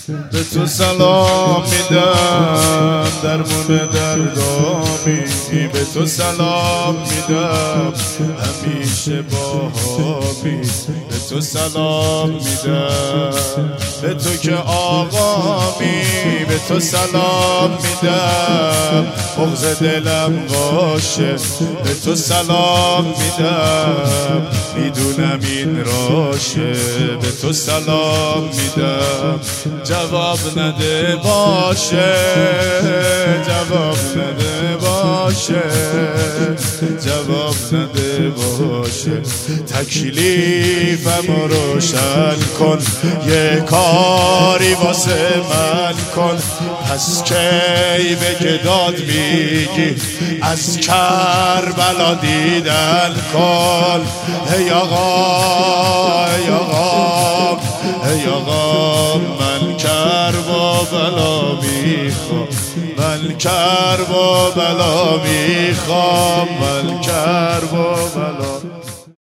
به تو سلام میدم درمون دردامی، به تو سلام میدم همیشه باهامی، به تو سلام میدم به تو که آقامی، به تو سلام میدم بغض دلم باشه، به تو سلام میدم میدونم این راشه، به تو سلام میدم جواب نده باشه، جواب نده باشه، جواب نده باشه. تکلیفم روشن کن، یه کاری واسه من کن، پس کی به داد میگی از کربلا دیدن کن. ای آقا ای آقا ای آقا من کرب و بلا میخوام، من کرب و بلا میخوام، من کرب و بلا